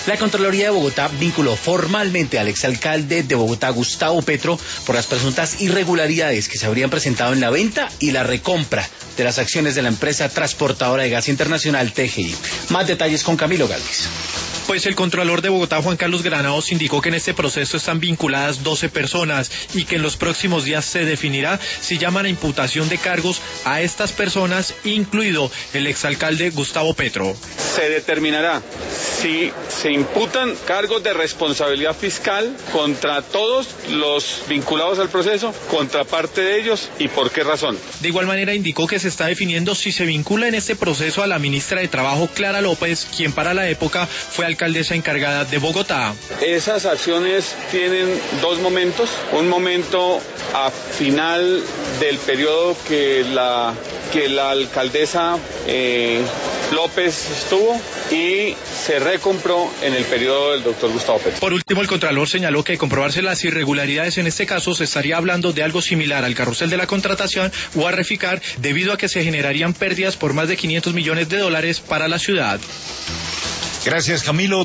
La Contraloría de Bogotá vinculó formalmente al exalcalde de Bogotá, Gustavo Petro, por las presuntas irregularidades que se habrían presentado en la venta y la recompra de las acciones de la empresa transportadora de gas internacional TGI. Más detalles con Camilo Galvis. Pues el Contralor de Bogotá, Juan Carlos Granados, indicó que en este proceso están vinculadas 12 personas y que en los próximos días se definirá si llaman a imputación de cargos a estas personas, incluido el exalcalde Gustavo Petro. Se determinará si se imputan cargos de responsabilidad fiscal contra todos los vinculados al proceso, contra parte de ellos y por qué razón. De igual manera indicó que se está definiendo si se vincula en este proceso a la ministra de Trabajo, Clara López, quien para la época fue alcaldesa encargada de Bogotá. Esas acciones tienen dos momentos, un momento a final del periodo que la alcaldesa López estuvo y se recompró en el periodo del doctor Gustavo Petro. Por último, el Contralor señaló que de comprobarse las irregularidades en este caso se estaría hablando de algo similar al carrusel de la contratación o a Reficar, debido a que se generarían pérdidas por más de $500 millones para la ciudad. Gracias, Camilo.